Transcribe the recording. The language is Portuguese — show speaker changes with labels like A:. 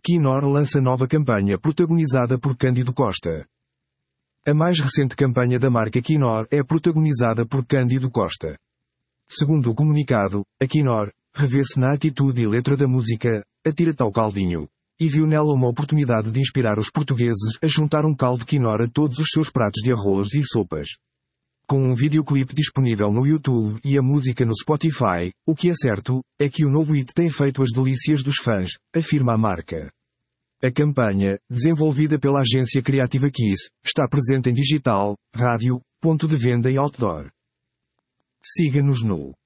A: Knorr lança nova campanha protagonizada por Cândido Costa. A mais recente campanha da marca Knorr é protagonizada por Cândido Costa. Segundo o comunicado, a Knorr revê-se na atitude e letra da música Atira-te ao caldinho, e viu nela uma oportunidade de inspirar os portugueses a juntar um caldo Knorr a todos os seus pratos de arroz e sopas. Com um videoclipe disponível no YouTube e a música no Spotify, o que é certo é que o novo hit tem feito as delícias dos fãs, afirma a marca. A campanha, desenvolvida pela agência criativa Kiss, está presente em digital, rádio, ponto de venda e outdoor. Siga-nos no